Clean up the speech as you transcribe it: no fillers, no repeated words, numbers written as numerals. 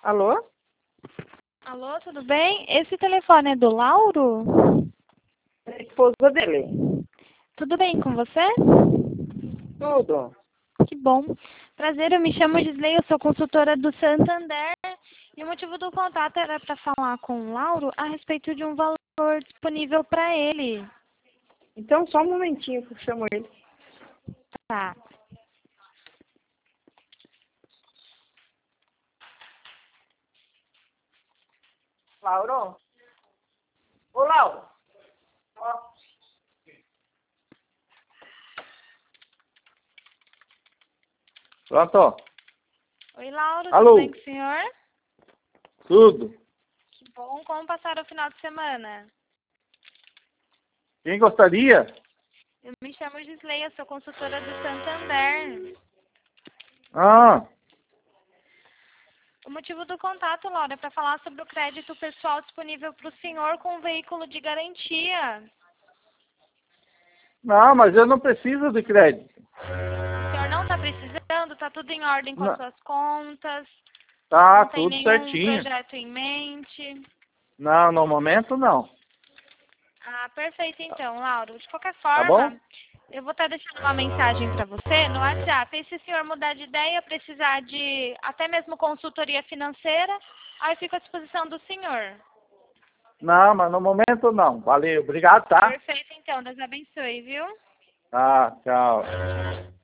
Alô? Alô, tudo bem? Esse telefone é do Lauro? É a esposa dele. Tudo bem com você? Tudo. Que bom. Prazer, eu me chamo Gisley, eu sou consultora do Santander. E o motivo do contato era para falar com o Lauro a respeito de um valor disponível para ele. Então, só um momentinho que eu chamo ele. Tá. Lauro? Ô, Lauro. Ó. Pronto? Oi, Lauro, Alô? tudo bem com o senhor? Tudo. Que bom. Como passaram o final de semana? Quem gostaria? Eu me chamo Gisley, eu sou consultora do Santander. Ah, O motivo do contato, Laura, é para falar sobre o crédito pessoal disponível para o senhor com um veículo de garantia. não, mas eu não preciso de crédito. O senhor não está precisando? Está tudo em ordem com as Não, suas contas? tá Não tem tudo nenhum certinho. projeto em mente? Não, no momento não. Ah, perfeito então, Lauro. De qualquer Tá bom? forma, eu vou estar deixando uma mensagem para você no WhatsApp. E se o senhor mudar de ideia, precisar de até mesmo consultoria financeira, aí eu fico à disposição do senhor. Não, mas no momento não. Valeu, obrigado, tá? Perfeito então, Deus abençoe, viu? Tá, tchau.